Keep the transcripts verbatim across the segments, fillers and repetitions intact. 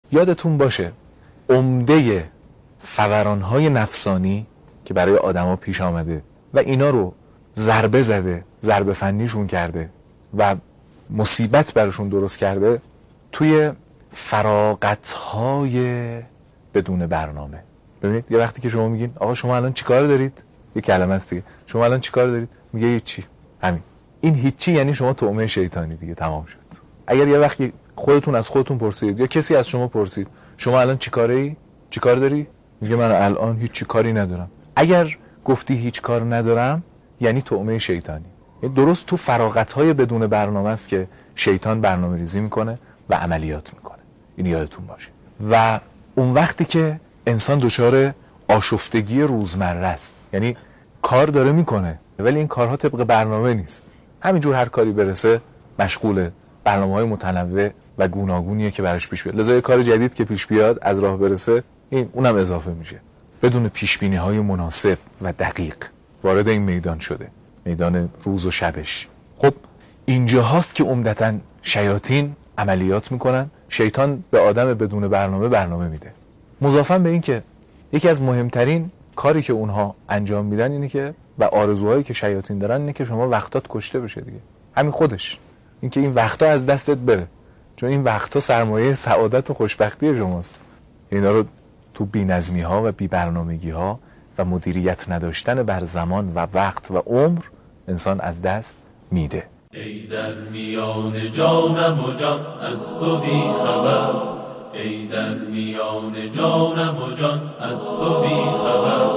یادتون باشه عمده فورانهای نفسانی که برای آدما پیش آمده و اینا رو ضربه زده، ضربه فنیشون کرده و مصیبت براشون درست کرده توی فراغت‌های بدون برنامه. ببینید یه وقتی که شما میگین آقا شما الان چیکار دارید؟ یه کلمه است دیگه. شما الان چیکار دارید؟ میگه هیچی. همین. این هیچی یعنی شما طعمه شیطانی دیگه، تمام شد. اگر یه وقتی خودتون از خودتون پرسید یا کسی از شما پرسید شما الان چیکاره ای؟ چیکار داری؟ میگه من الان هیچ کاری ندارم. اگر گفتی هیچ کار ندارم یعنی طعمه شیطانی. درست تو فراغت‌های بدون برنامه است که شیطان برنامه‌ریزی میکنه و عملیات میکنه. این یادتون باشه. و اون وقتی که انسان دچار آشفتگی روزمره است، یعنی کار داره میکنه ولی این کارها طبق برنامه نیست، همینجور هر کاری برسه مشغوله، برنامه‌های متنوع و گوناگونیه که براش پیش بیاد، لذا یه کار جدید که پیش بیاد از راه برسه این اونم اضافه میشه، بدون پیشبینی‌های مناسب و دقیق وارد این میدان شده، میدان روز و شبش. خب اینجا هاست که عمدتاً شیاطین عملیات میکنن. شیطان به آدم بدون برنامه برنامه میده. مضافاً به این که یکی از مهمترین کاری که اونها انجام میدن اینه که و آرزوهایی که شیاطین دارن اینه که شما وقتات کشته بشه دیگه. همین خودش این که این وقتا از دستت بره، چون این وقتا سرمایه سعادت و خوشبختی شماست. اینا رو تو بی‌نظمی ها و بی‌برنامگی ها و مدیریت نداشتن بر زمان و وقت و عمر انسان از دست میده. ای در میان جانم و جان از تو بی خبر، ای در میان جانم و جان از تو بی خبر،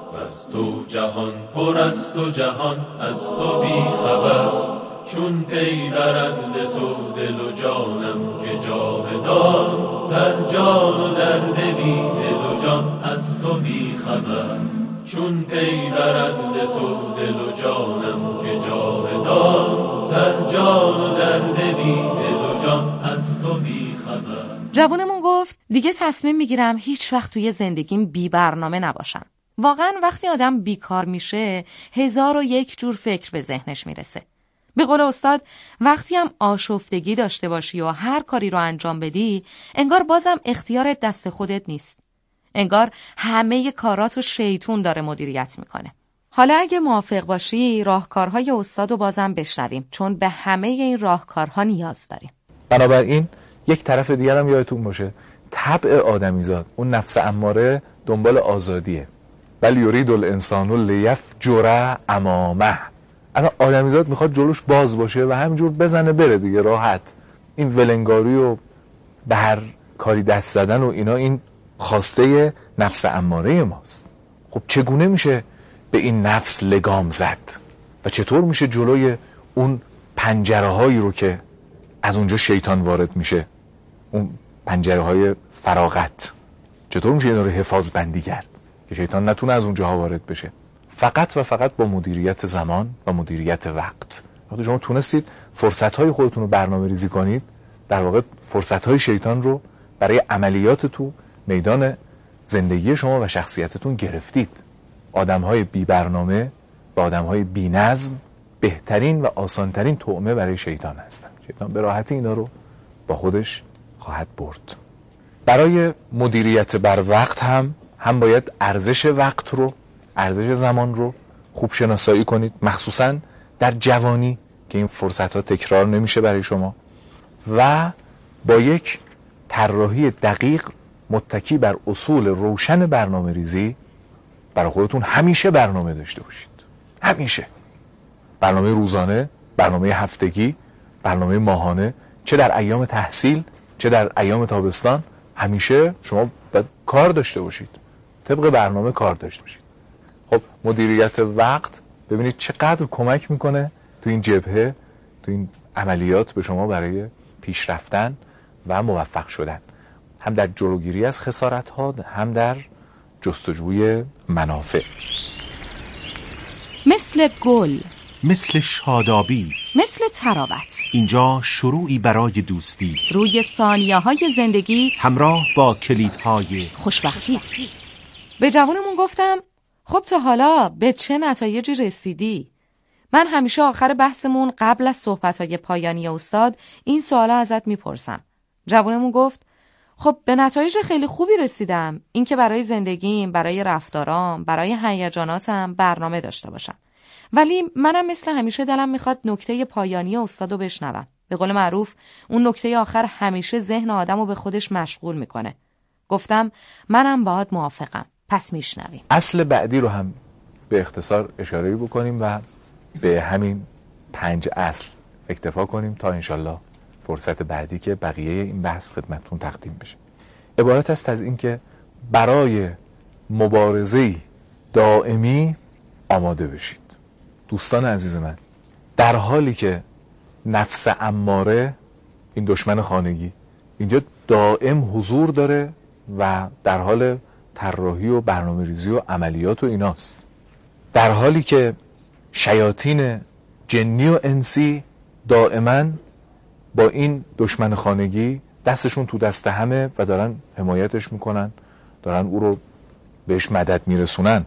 از تو جهان پر است و جهان از تو بی خبر، چون پی برند تو دل و جانم که جاودان، در جان و در دلی دل و جان از تو بی خبر، چون پی برند تو دل و جانم که جاودان، در جان و در دلی دل و جان از تو بی خبر. جوونمون گفت دیگه تصمیم میگیرم هیچ وقت توی زندگیم بی برنامه نباشم. واقعا وقتی آدم بیکار میشه هزار و یک جور فکر به ذهنش میرسه. به قول استاد وقتی هم آشفتگی داشته باشی و هر کاری رو انجام بدی انگار بازم اختیارت دست خودت نیست. انگار همه کاراتو شیطون داره مدیریت میکنه. حالا اگه موافق باشی راهکارهای استادو بازم بشنویم، چون به همه این راهکارها نیاز داریم. بنابراین یک طرف دیگر هم یادتون باشه طبع آدمیزاد، اون نفس اماره دنبال آزادیه. بل یرید الانسان لیفجر امامه. اصلا آدمیزاد میخواد جلوش باز باشه و همینجور بزنه بره دیگه، راحت. این ولنگاری و به هر کاری دست زدن و اینا این خواسته نفس اماره ماست. خب چگونه میشه به این نفس لگام زد و چطور میشه جلوی اون پنجره هایی رو که از اونجا شیطان وارد میشه، اون پنجره های فراغت، چطور میشه اینا رو حفاظ بندی کرد که شیطان نتونه از اونجاها وارد بشه؟ فقط و فقط با مدیریت زمان و مدیریت وقت. وقتی شما تونستید فرصت‌های خودتون رو برنامه ریزی کنید، در واقع فرصت‌های شیطان رو برای عملیات تو میدان زندگی شما و شخصیتتون گرفتید. آدم‌های بی برنامه و آدم‌های بی نظم بهترین و آسانترین طعمه برای شیطان هستن. شیطان به راحتی اینا رو با خودش خواهد برد. برای مدیریت بر وقت هم هم باید ارزش وقت رو، ارزش زمان رو خوب شناسایی کنید، مخصوصاً در جوانی که این فرصت‌ها تکرار نمیشه برای شما، و با یک طراحی دقیق متکی بر اصول روشن برنامه ریزی برای خودتون همیشه برنامه داشته باشید. همیشه برنامه روزانه، برنامه هفتگی، برنامه ماهانه، چه در ایام تحصیل چه در ایام تابستان، همیشه شما باید کار داشته باشید، طبق برنامه کار داشته باشید. خب مدیریت وقت ببینید چقدر کمک میکنه تو این جبهه، تو این عملیات به شما برای پیش رفتن و موفق شدن، هم در جلوگیری از خسارت ها، هم در جستجوی منافع. مثل گل، مثل شادابی، مثل تراوت، اینجا شروعی برای دوستی، روی ثانیه های زندگی همراه با کلیدهای خوشبختی. به جوانمون گفتم خب تا حالا به چه نتایجی رسیدی؟ من همیشه آخر بحثمون قبل از صحبت‌های پایانی استاد این سوالا ازت میپرسم. جوانمون گفت خب به نتایج خیلی خوبی رسیدم. این که برای زندگیم، برای رفتارام، برای هیجاناتم برنامه داشته باشم. ولی منم مثل همیشه دلم میخواد نکته پایانی استادو بشنوم. به قول معروف اون نکته آخر همیشه ذهن آدمو به خودش مشغول میکنه. گفتم منم باهات موافقم. پس میشنویم. اصل بعدی رو هم به اختصار اشاره بکنیم و به همین پنج اصل اکتفا کنیم تا انشالله فرصت بعدی که بقیه این بحث خدمتتون تقدیم بشه. عبارت است از این که برای مبارزه دائمی آماده بشید. دوستان عزیز من، در حالی که نفس اماره، این دشمن خانگی، اینجا دائم حضور داره و در حال طراحی و برنامه ریزی و عملیات و ایناست، در حالی که شیاطین جنی و انسی دائما با این دشمن خانگی دستشون تو دست همه و دارن حمایتش میکنن، دارن او رو بهش مدد میرسونن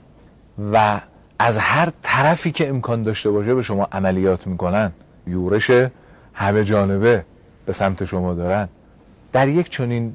و از هر طرفی که امکان داشته باشه به شما عملیات میکنن، یورش همه جانبه به سمت شما دارن. در یک چنین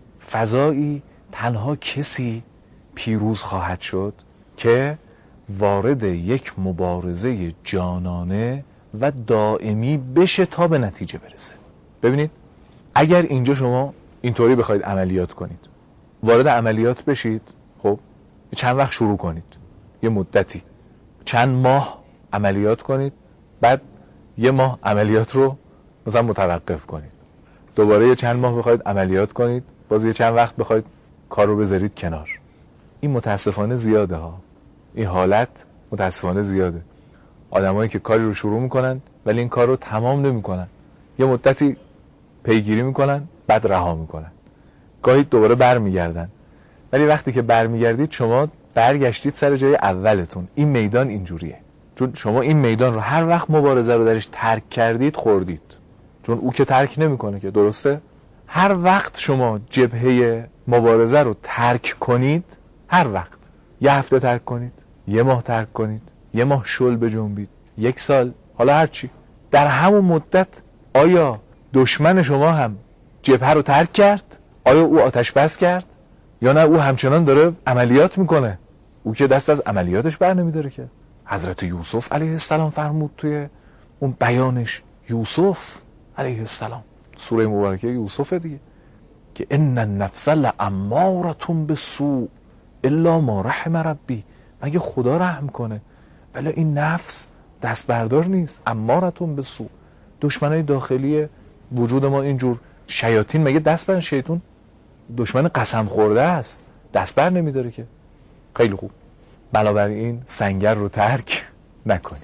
فضایی تنها کسی پیروز خواهد شد که وارد یک مبارزه جانانه و دائمی بشه تا به نتیجه برسه. ببینید، اگر اینجا شما اینطوری بخواید عملیات کنید، وارد عملیات بشید، خب چند وقت شروع کنید، یه مدتی چند ماه عملیات کنید، بعد یه ماه عملیات رو مثلا متوقف کنید، دوباره یه چند ماه بخواید عملیات کنید، باز یه چند وقت بخواید کار رو بذارید کنار. این متاسفانه زیاده ها، این حالت متاسفانه زیاده. آدمایی که کاری رو شروع میکنن ولی این کار رو تمام نمیکنن، یه مدتی پیگیری میکنن بعد رها میکنن، گاهی دوباره برمیگردن، ولی وقتی که برمیگردید شما برگشتید سر جای اولتون. این میدان اینجوریه، چون شما این میدان رو هر وقت مبارزه رو درش ترک کردید خوردید، چون او که ترک نمیکنه که، درسته؟ هر وقت شما جبهه مبارزه رو ترک کنید، هر وقت یه هفته ترک کنید، یه ماه ترک کنید، یه ماه شل بجنبید، یک سال، حالا هر چی، در همون مدت آیا دشمن شما هم جبهه رو ترک کرد؟ آیا او آتش بس کرد؟ یا نه او همچنان داره عملیات میکنه؟ او که دست از عملیاتش بر نمیداره که. حضرت یوسف علیه السلام فرمود توی اون بیانش، یوسف علیه السلام، سوره مبارکه یوسف دیگه، که ان النفس لامارة بالسوء الا ما رحم ربی، مگه خدا رحم کنه؟ ولی این نفس دست بردار نیست، امارة بالسوء. دشمنای داخلی وجود ما اینجور شیاطین، مگه دست بر شیطون دشمن قسم خورده است، دست بر نمیداره که. خیلی خوب، بنابراین سنگر رو ترک نکنید.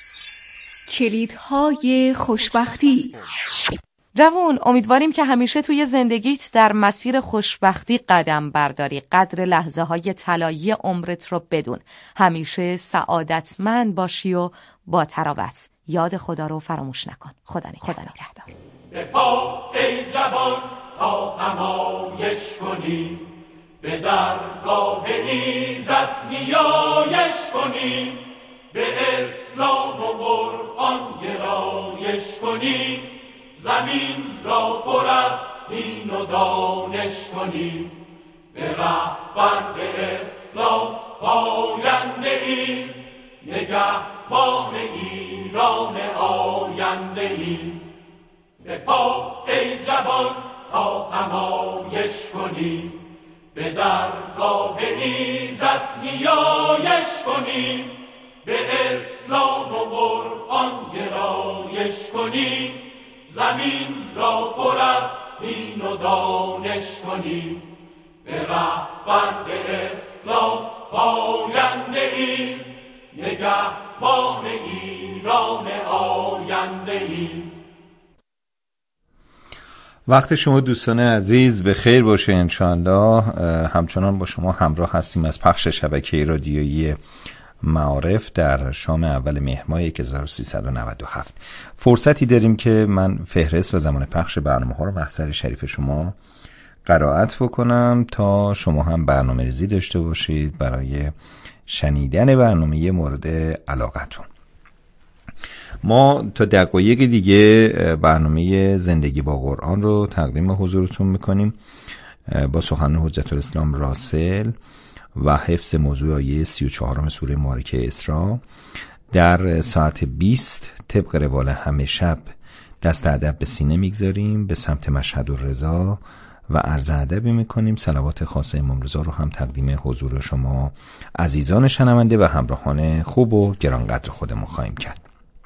کلیدهای خوشبختی. جوون، امیدواریم که همیشه توی زندگیت در مسیر خوشبختی قدم برداری. قدر لحظه های طلایی عمرت رو بدون. همیشه سعادتمند باشی و با تراوت. یاد خدا رو فراموش نکن. خدا نگهدار. به پا ای جوان تا همایش کنی، به درگاه ایزد نیایش کنی، به اسلام و قرآن گرایش کنی، زمین را پر از دین و دانش کنی، به رهبر به اسلام پاینده ای، نگهبان ایران آینده ای. به پا ای جوان تا همایش کنی، به درگاه ایزد نیایش کنی، به اسلام و قرآن گرایش کنی، زمین را پر از دین و دانش کنی، به رهبر به اسلام پاینده ای، نگهبان ایران آینده ای. وقت شما دوستان عزیز به خیر باشه انشاءالله. همچنان با شما همراه هستیم از پخش شبکه رادیویی معارف در شام اول مهر ماه هزار و سیصد و نود و هفت. فرصتی داریم که من فهرست و زمان پخش برنامه ها رو محضر شریف شما قرائت بکنم تا شما هم برنامه ریزی داشته باشید برای شنیدن برنامه مورد علاقتون. ما تا دقایق دیگه برنامه زندگی با قرآن رو تقدیم حضورتون میکنیم. با سخن حجت الاسلام راسل و حفظ موضوع آیه سی و چهارم سوره مبارکه اسراء در ساعت بیست طبق روال همه شب دست ادب به سینه میگذاریم، به سمت مشهد الرضا و عرض ادبی میکنیم. صلوات خاصه امام رضا رو هم تقدیم حضور شما عزیزان شنونده و همراهان خوب و گرانقدر خودمون خواهیم کرد.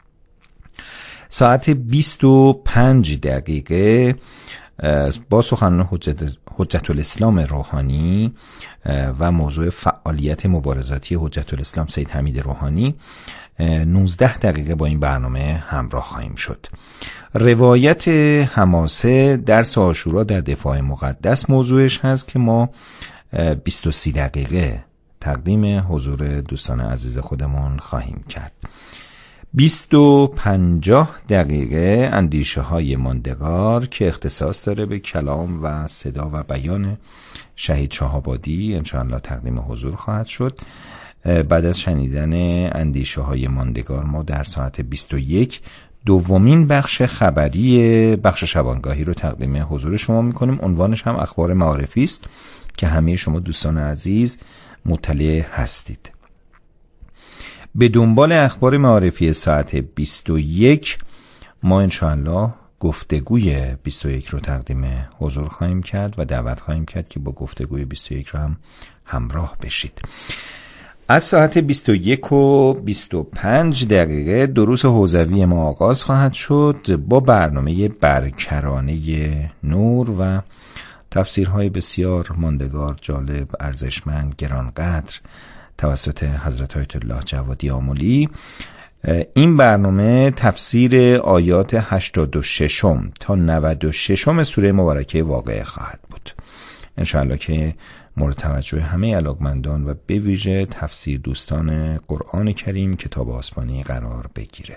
ساعت بیست و پنج دقیقه با سخنان حجت, حجت الاسلام روحانی و موضوع فعالیت مبارزاتی حجت الاسلام سید حمید روحانی نوزده دقیقه با این برنامه همراه خواهیم شد. روایت حماسه درس عاشورا در دفاع مقدس موضوعش هست که ما بیست و سه دقیقه تقدیم حضور دوستان عزیز خودمون خواهیم کرد. بیست و پنجاه دقیقه اندیشه های ماندگار که اختصاص داره به کلام و صدا و بیان شهید شهابادی انشاءالله تقدیم حضور خواهد شد. بعد از شنیدن اندیشه های ماندگار ما در ساعت بیست و یک دومین بخش خبری بخش شبانگاهی رو تقدیم حضور شما میکنیم. عنوانش هم اخبار معارفی است که همه شما دوستان عزیز مطلع هستید. به دنبال اخبار معارفی ساعت بیست و یک ما انشاءالله گفتگوی بیست و یک رو تقدیم حضور خواهیم کرد و دعوت خواهیم کرد که با گفتگوی بیست و یک رو هم همراه بشید. از ساعت بیست و یک و بیست و پنج دقیقه دروس حوزوی ما آغاز خواهد شد با برنامه برکرانه نور و تفسیرهای بسیار ماندگار، جالب، ارزشمند، گرانقدر توسط حضرت آیت الله جوادی آملی. این برنامه تفسیر آیات هشتاد و شش تا نود و شش سوره مبارکه واقعه خواهد بود. انشاءالله که مورد توجه همه علاقمندان و به ویژه تفسیر دوستان قرآن کریم کتاب آسمانی قرار بگیره.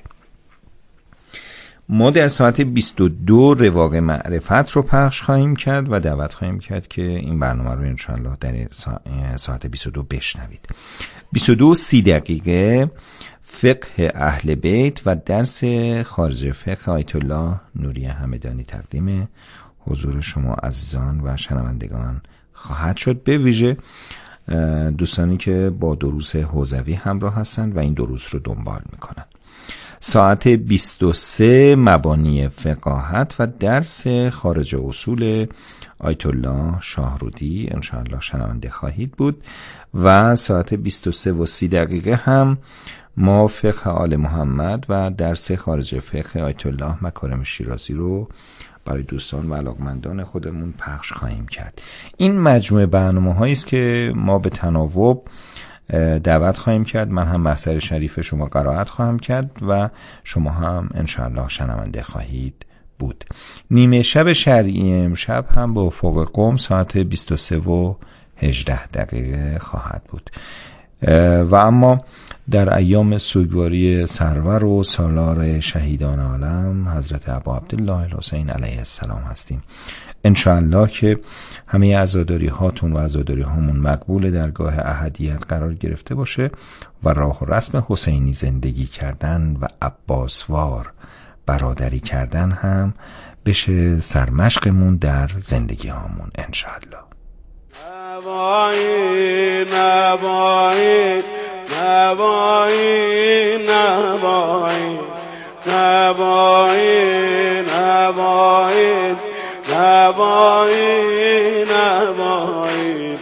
ما در ساعت بیست و دو رواق معرفت رو پخش خواهیم کرد و دعوت خواهیم کرد که این برنامه رو انشاءالله در ساعت بیست و دو بشنوید. بیست و دو و سی دقیقه فقه اهل بیت و درس خارج فقه آیت الله نوری همدانی تقدیم حضور شما عزیزان و شنوندگان خواهد شد، به ویژه دوستانی که با دروس حوزوی همراه هستند و این دروس رو دنبال میکنن. ساعت بیست و سه مبانی فقاهت و درس خارج اصول آیت الله شاهرودی انشاءالله شنونده خواهید بود و ساعت بیست و سه و سی دقیقه هم ما فقه آل محمد و درس خارج فقه آیت الله مکارم شیرازی رو برای دوستان و علاقمندان خودمون پخش خواهیم کرد. این مجموعه برنامه‌هایی است که ما به تناوب دعوت خواهیم کرد. من هم محضر شریف شما قرائت خواهم کرد و شما هم انشاءالله شنونده خواهید بود. نیمه شب شرعی امشب هم با افق قم ساعت بیست و سه و هجده دقیقه خواهد بود. و اما در ایام سوگواری سرور و سالار شهیدان عالم حضرت ابا عبدالله الحسین علیه السلام هستیم. انشاءالله که همه عزاداری هاتون و عزاداری هامون مقبول درگاه احدیت قرار گرفته باشه و راه و رسم حسینی زندگی کردن و عباسوار برادری کردن هم بشه سرمشقمون در زندگی هامون انشاءالله. نبایی نبایی نبایی نبایی نبایی نبایی نبایی نبایی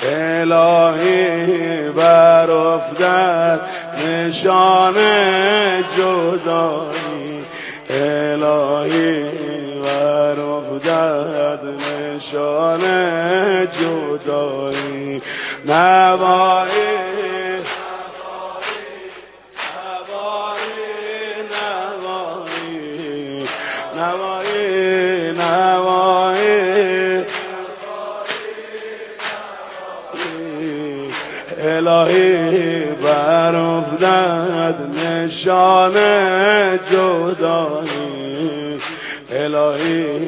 الهی بر افتد نشان جدایی الهی بر افتد نشان جدایی نبایی الهی بر افتد نشان جدایی الهی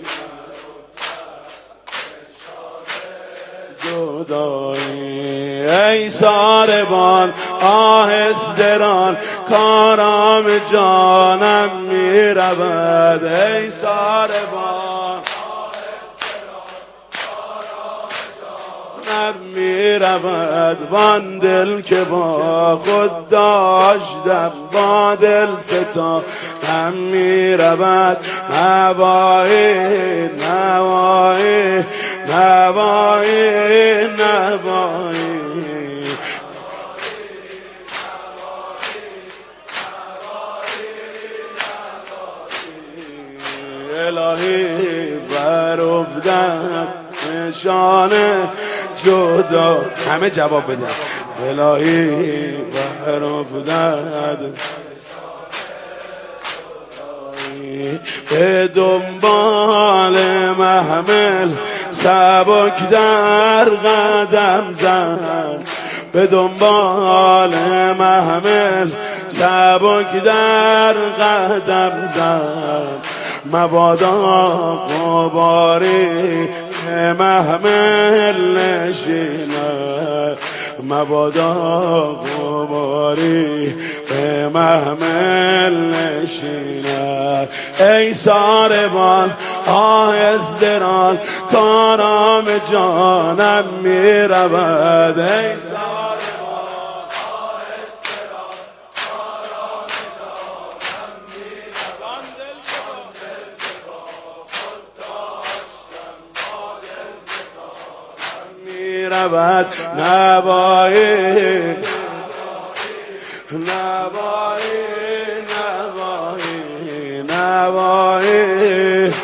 جدایی ای ساربان آهستران کارام جانم می رود ای ساربان جانم می رود وان دل که با خود داشتم با دل ستانم می رود نوایی نوایی نوایی نوایی الهی بر افتد نشان جدا همه جواب بدن الهی بر افتد به دنبال محمل سبک در قدم زد به دنبال محمل سبک در قدم زد مبادا قباری محمل نشیند مبادا قباری به محمل نشیند ای ساربان آهستران کارام جانم می رود ای رود نوایی نوایی نوایی نوایی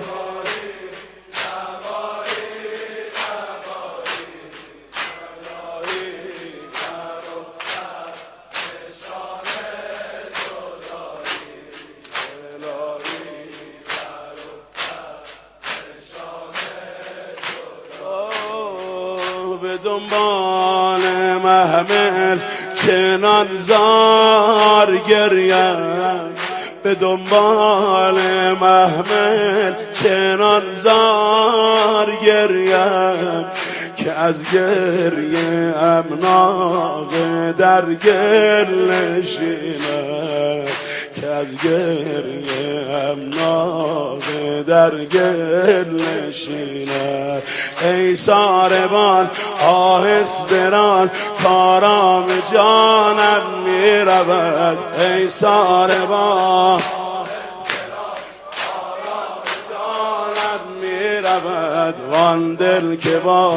به دنبال محمل چنان زار گریم به دنبال محمل چنان زار گریم که از گریه امناغ در گل نشینم که از گریه امناغ در گل نشینم ای ساربان آهستران کارام جانم می رود ای ساربان جانم می رود وان دل که با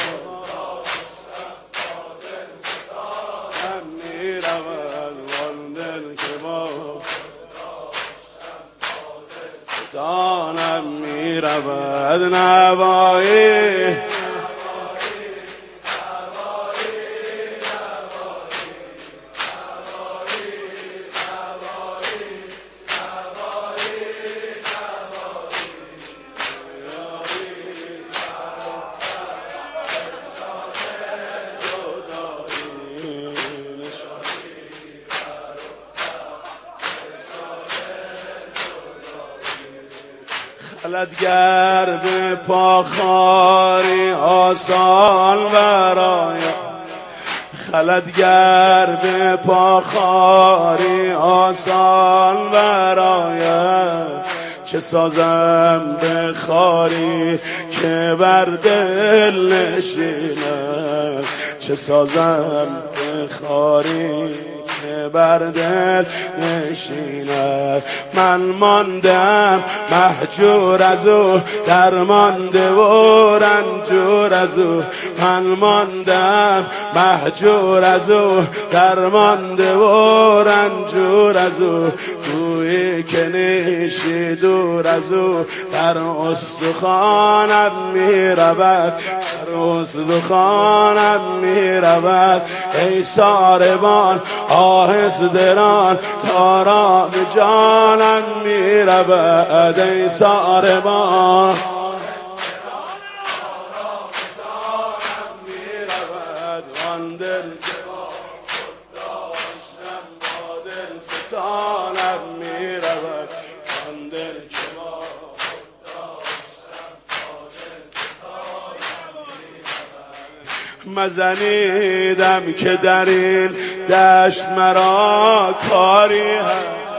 می رود وان دل که با جانم می رود نوایی خلدگر به پاخاری آسان برایم خلدگر به پاخاری آسان برایم چه سازم به خاری که بر دل نشینم چه سازم به خاری بر دل نشیند من ماندم محجور از او درمانده و رنجور از او من ماندم محجور از او درمانده و رنجور از او گویی که نیشی دور از او در استخوانم می رود در استخوانم می رود ای ساربان آهستران کارام جانم می رود ای ساربان می رود وان دل که با خود داشتم با دل ستانم می رود وان دل که با خود داشتم با دل ستانم می رود مزنیدم که در این دشت مرا کاری هست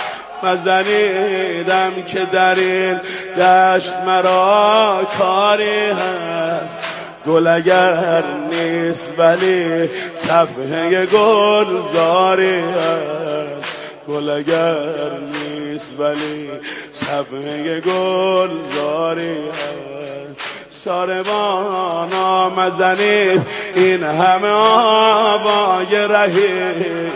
مزنیدم که در این دشت مرا کاری هست گل اگر نیست ولی صفحه گلزاری هست، گل اگر نیست ولی صفحه گلزاری هست. ساربان آمزنید این همه آوای رهی،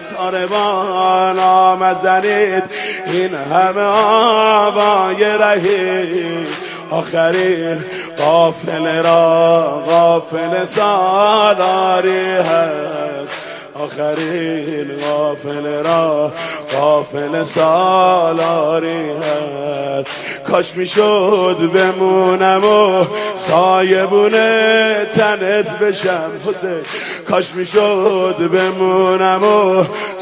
ساربان آمزنید این همه آوای رهی. آخرین قافله را قافله سالاری هست، آخرین قافله را قافله سالاری هست. کاش میشد بمونم و سایبونه تنت بشم حسین، کاش میشد بمونم و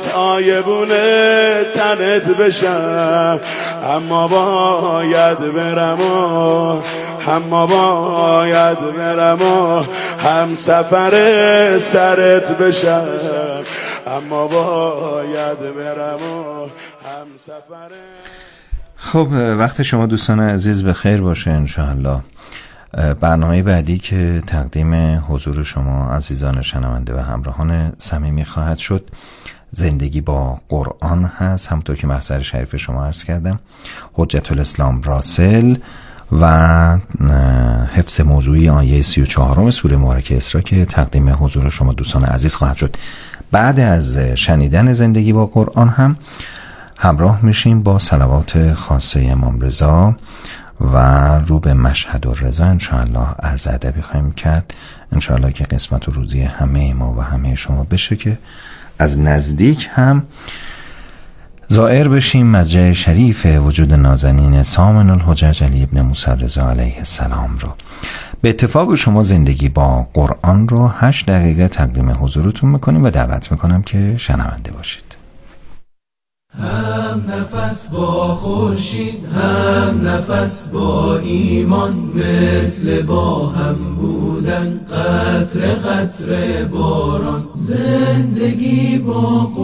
سایبونه تنت بشم. اما باید برم و اما باید برم و هم سفر سرت بشم، اما باید برم و هم سفر. خب وقت شما دوستان عزیز به خیر باشه انشاءالله. برنامه بعدی که تقدیم حضور شما عزیزان شنونده و همراهان صمیمی خواهد شد زندگی با قرآن هست. همونطور که محضر شریف شما عرض کردم حجت الاسلام راسل و حفظ موضوعی آیه سی و چهارم سوره مبارکه اسراء که تقدیم حضور شما دوستان عزیز خواهد شد. بعد از شنیدن زندگی با قرآن هم همراه میشیم با صلوات خاصه امام رضا و رو به مشهد الرضا انشاءالله عرض ادبی خواهیم کرد. انشاءالله که قسمت و روزی همه ما و همه شما بشه که از نزدیک هم زائر بشیم مسجد شریف وجود نازنین سامن الحجج علی ابن موسی رضا علیه السلام رو. به اتفاق شما زندگی با قرآن رو هشت دقیقه تقدیم حضورتون میکنیم و دعوت میکنم که شنونده باشید. هم نفس با خورشید هم نفس با ایمان، مثل با هم بودن قطره قطره باران. زندگی با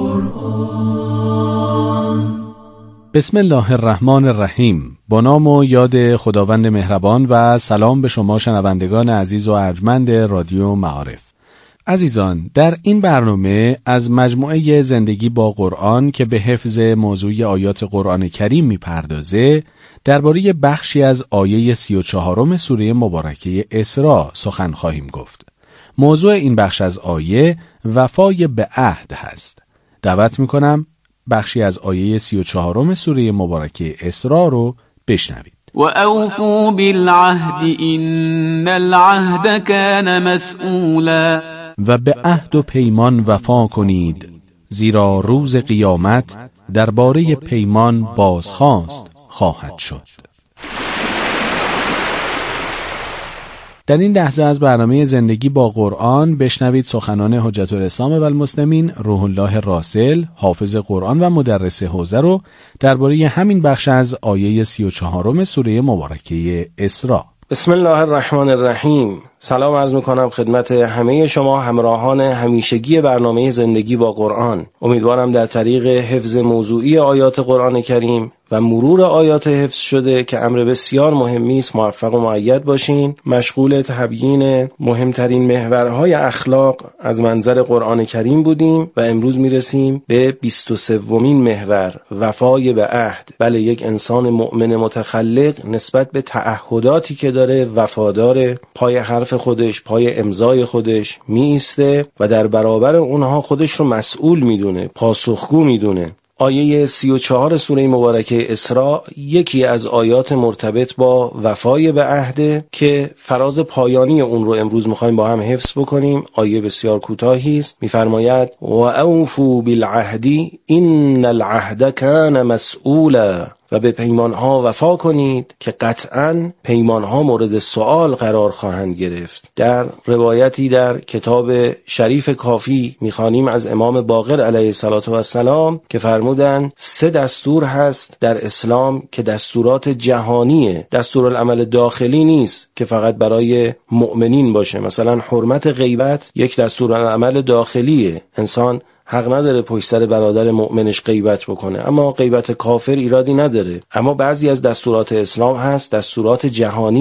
قرآن. بسم الله الرحمن الرحیم. با نام و یاد خداوند مهربان و سلام به شما شنوندگان عزیز و ارجمند رادیو معارف. عزیزان، در این برنامه از مجموعه زندگی با قرآن که به حفظ موضوعی آیات قرآن کریم میپردازه درباره بخشی از آیه سی و چهارم سوره مبارکه اسراء سخن خواهیم گفت. موضوع این بخش از آیه وفای به عهد هست. دعوت میکنم بخشی از آیه سی و چهارم سوره مبارکه اسراء رو بشنوید. و اوفوا بالعهد ان العهد کان مسئولا. و به عهد و پیمان وفا کنید زیرا روز قیامت درباره پیمان بازخواست خواهد شد. در این لحظه از برنامه زندگی با قرآن بشنوید سخنان حجت الاسلام و المسلمین روح الله راسل، حافظ قرآن و مدرس حوزه رو درباره همین بخش از آیه سی و چهارم سوره مبارکه اسراء. بسم الله الرحمن الرحیم. سلام عرض میکنم خدمت همه شما همراهان همیشگی برنامه زندگی با قرآن. امیدوارم در طریق حفظ موضوعی آیات قرآن کریم و مرور آیات حفظ شده که امر بسیار مهمی است موفق و مؤید باشین. مشغول تبیین مهمترین محورهای اخلاق از منظر قرآن کریم بودیم و امروز میرسیم به بیست و سومین محور، وفای به عهد. بله، یک انسان مؤمن متخلق نسبت به تعهداتی که داره وفاداره، پای حرف خودش، پای امضای خودش می ایسته و در برابر اونها خودش رو مسئول میدونه، پاسخگو میدونه. آیه سی و چهار سوره مبارکه اسراء یکی از آیات مرتبط با وفای به عهد که فراز پایانی اون رو امروز میخوایم با هم حفظ بکنیم. آیه بسیار کوتاهی است. میفرماید و اوفوا بالعهد ان العهد کان مسئولا. و به پیمانها وفا کنید که قطعاً پیمانها مورد سؤال قرار خواهند گرفت. در روایتی در کتاب شریف کافی میخوانیم از امام باقر علیه الصلاة و السلام که فرمودند سه دستور هست در اسلام که دستورات جهانیه، دستورالعمل داخلی نیست که فقط برای مؤمنین باشه. مثلا حرمت غیبت یک دستورالعمل داخلیه، انسان حق نداره پشت سر برادر مؤمنش غیبت بکنه، اما غیبت کافر ایرادی نداره. اما بعضی از دستورات اسلام هست دستورات جهانی است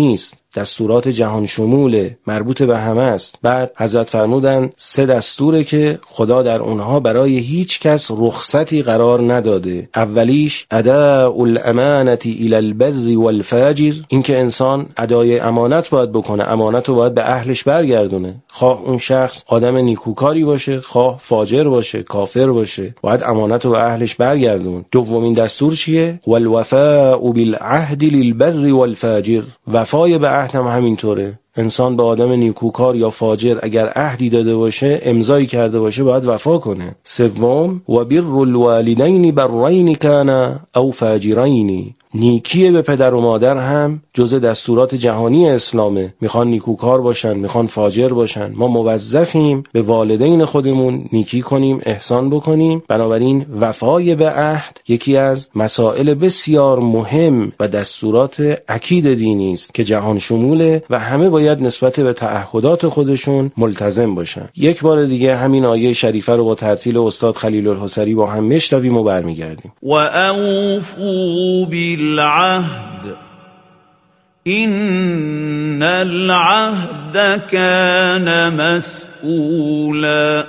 دستورات جهان شمول مربوط به همه است. بعد حضرت فرمودن سه دستوره که خدا در اونها برای هیچ کس رخصتی قرار نداده. اولیش اداء الامانه الی البر والفاجر، این که انسان ادای امانت باید بکنه، امانت رو باید به اهلش برگردونه، خواه اون شخص آدم نیکوکاری باشه خواه فاجر باشه کافر باشه، باید امانت رو به اهلش برگردون. دومین دستور چیه؟ والوفاء بالعهد للبر والفاجر، وفای به عهد هم همینطوره. انسان به آدم نیکوکار یا فاجر اگر عهدی داده باشه، امضایی کرده باشه، باید وفا کنه. سوم و بر الوالدین برین کان او فاجرین، نیکی به پدر و مادر هم جزء دستورات جهانی اسلامه. میخوان نیکوکار باشن میخوان فاجر باشن، ما موظفیم به والدین خودمون نیکی کنیم، احسان بکنیم. بنابراین وفای به عهد یکی از مسائل بسیار مهم و دستورات اکید دینی است که جهان شموله و همه باید نسبت به تعهدات خودشون ملتزم باشن. یک بار دیگه همین آیه شریفه رو با ترتیل استاد خلیل الحصری با هم میشنویم و برمیگردیم. و اوفوا بالعهد ان العهد کان مسئولا.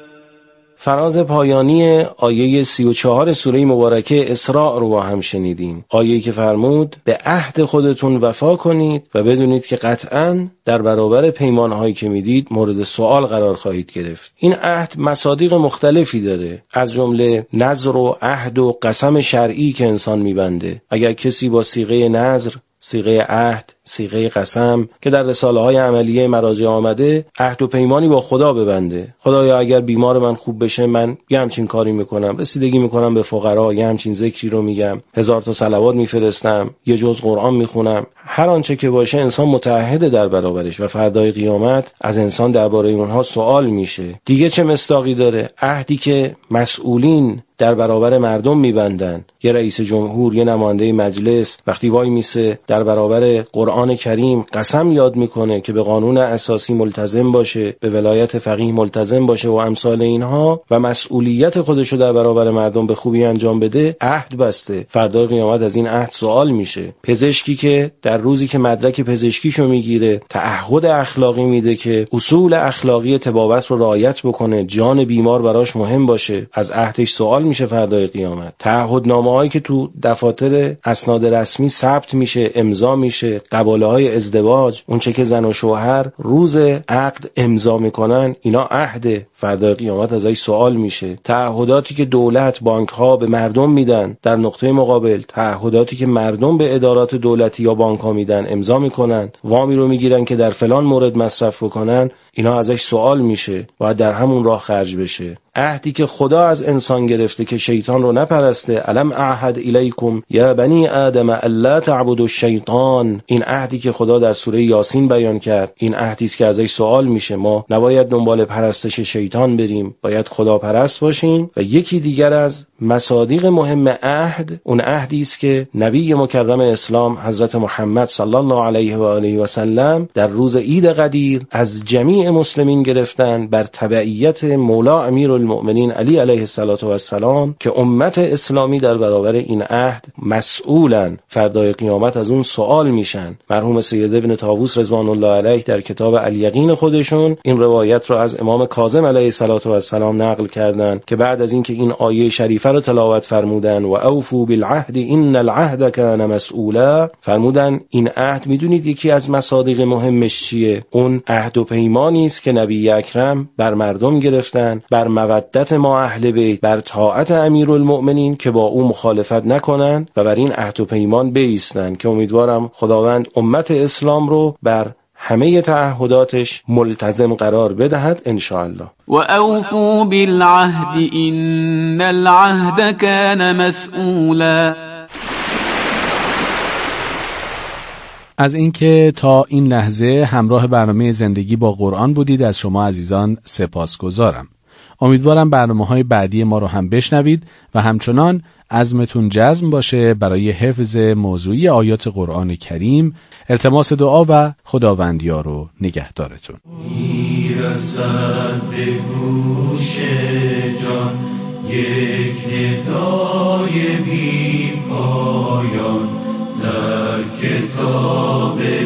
فراز پایانی آیه سی و چهار سوره مبارکه اسراء رو با هم شنیدیم. آیه‌ای که فرمود به عهد خودتون وفا کنید و بدونید که قطعاً در برابر پیمان‌هایی که میدید مورد سوال قرار خواهید گرفت. این عهد مصادیق مختلفی داره، از جمله نذر و عهد و قسم شرعی که انسان میبنده. اگر کسی با صیغه نذر، صیغه عهد، صیغه قسم که در رساله های عملیه مراجع آمده، عهد و پیمانی با خدا ببنده، خدایا اگر بیمار من خوب بشه من یه همچین کاری میکنم، رسیدگی میکنم به فقرا، یه همچین ذکری رو میگم، هزار تا صلوات میفرستم، یه جز قرآن میخونم. هر آنچه که باشه انسان متعهد در برابرش و فردای قیامت از انسان درباره اونها سوال میشه. دیگه چه مصداقی داره؟ عهدی که مسئولین در برابر مردم میبندن. یه رئیس جمهور، یه نماینده مجلس وقتی وای میسه در برابر قرآن کریم قسم یاد میکنه که به قانون اساسی ملتزم باشه، به ولایت فقیه ملتزم باشه و امثال اینها و مسئولیت خودشو در برابر مردم به خوبی انجام بده، عهد بسته. فردا قیامت از این عهد سوال میشه. پزشکی که در روزی که مدرک پزشکیشو میگیره تعهد اخلاقی میده که اصول اخلاقی طبابت رو رعایت بکنه، جان بیمار براش مهم باشه، از عهدش سوال میشه فردای قیامت. تعهدنامه‌هایی که تو دفاتر اسناد رسمی ثبت میشه، امضا میشه، قباله‌های ازدواج، اون چه که زن و شوهر روز عقد امضا میکنن، اینا عهد، فردای قیامت ازش سوال میشه. تعهداتی که دولت، بانک‌ها به مردم میدن، در نقطه مقابل تعهداتی که مردم به ادارات دولتی یا بانک‌ها میدن امضا میکنن، وامی رو میگیرن که در فلان مورد مصرف بکنن، اینا ازش سوال میشه، باید در همون راه خرج بشه. عهدی که خدا از انسان گرفته که شیطان رو نپرسته، الم اعهد الیکم یا بنی آدم الا تعبدوا الشیطان، این عهدی که خدا در سوره یاسین بیان کرد، این عهدی است که ازش سوال میشه. ما نباید دنبال پرستش شیطان بریم، باید خدا پرست باشیم. و یکی دیگر از مصادیق مهم عهد، اون عهدی است که نبی مکرم اسلام حضرت محمد صلی الله علیه و آله و سلم در روز عید قدیر از جمیع مسلمین گرفتن بر تبعیت مولا امیر المؤمنین علی علیه السلام که امت اسلامی در برابر این عهد مسئولن، فردای قیامت از اون سوال میشن. مرحوم سید ابن طاووس رضوان الله علیه در کتاب الیقین خودشون این روایت رو از امام کاظم علیه السلام نقل کردن که بعد از اینکه این آیه شریفه رو تلاوت فرمودن و اوفوا بالعهد ان العهد کان مسئولا، فرمودن این عهد میدونید یکی از مصادیق مهمش چیه؟ اون عهد و پیمانی است که نبی اکرم بر مردم گرفتن، بر مودت ما اهل بیت، بر طاعت امیرالمؤمنین که با او مخالفت نکنن و بر این عهد و پیمان بایستن، که امیدوارم خداوند امت اسلام رو بر همه تعهداتش ملتزم قرار بدهد ان شاء الله. و اوفوا بالعهد ان العهد کان مسئولا. از اینکه تا این لحظه همراه برنامه زندگی با قرآن بودید از شما عزیزان سپاسگزارم. امیدوارم برنامه‌های بعدی ما رو هم بشنوید و همچنان عزمتون جزم باشه برای حفظ موضوعی آیات قرآن کریم. التماس دعا و خداوندیار و نگهدارتون. میرسد به گوش جان یک ندای بی پایان در کتاب